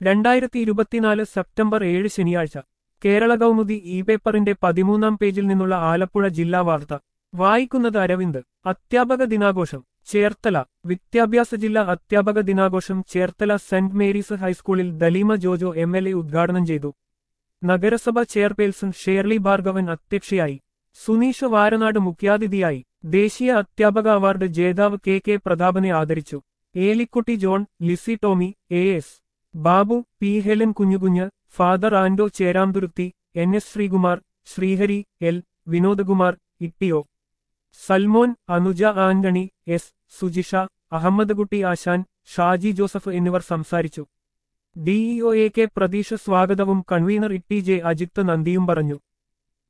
2024 September 7 ശനിയാഴ്ച Kerala Kaumudi E പേപ്പറിന്റെ 13-ാം പേജിൽ നിന്നുള്ള ആലപ്പുഴ ജില്ലാ വാർത്ത വായിക്കുന്നത് അരവിന്ദ്. അധ്യാപക ദിനാഘോഷം ചേർത്തല. വിദ്യാഭ്യാസ ജില്ലാ അധ്യാപക ദിനാഘോഷം ചേർത്തല സെന്റ് മേരീസ് ഹൈസ്കൂളിൽ ദലീമ ജോജോ MLA ഉദ്ഘാടനം ചെയ്തു. നഗരസഭ ചെയർപേഴ്സൺ ഷേർലി ഭാർഗവൻ അധ്യക്ഷയായി. സുനീഷ് വാരനാട് മുഖ്യാതിഥിയായി. ദേശീയ അധ്യാപക അവാർഡ് ജേതാവ് KK പ്രതാപനെ ആദരിച്ചു. Elikutty John, Lissy Tomy, AS Babu, P Helen Kunjukunju, Father Ando Cheramthuruthi, NS Sreekumar, Sreehari, L Vinodakumar, ഇട്ടിഒ സൽമോൻ, അനുജ ആന്റണി, S സുജിഷ, അഹമ്മദ് കുട്ടി ആശാൻ, ഷാജി ജോസഫ് എന്നിവർ സംസാരിച്ചു. DEO AK പ്രതീഷ് സ്വാഗതവും കൺവീനർ ഇട്ടി ജെ അജിത്ത് നന്ദിയും പറഞ്ഞു.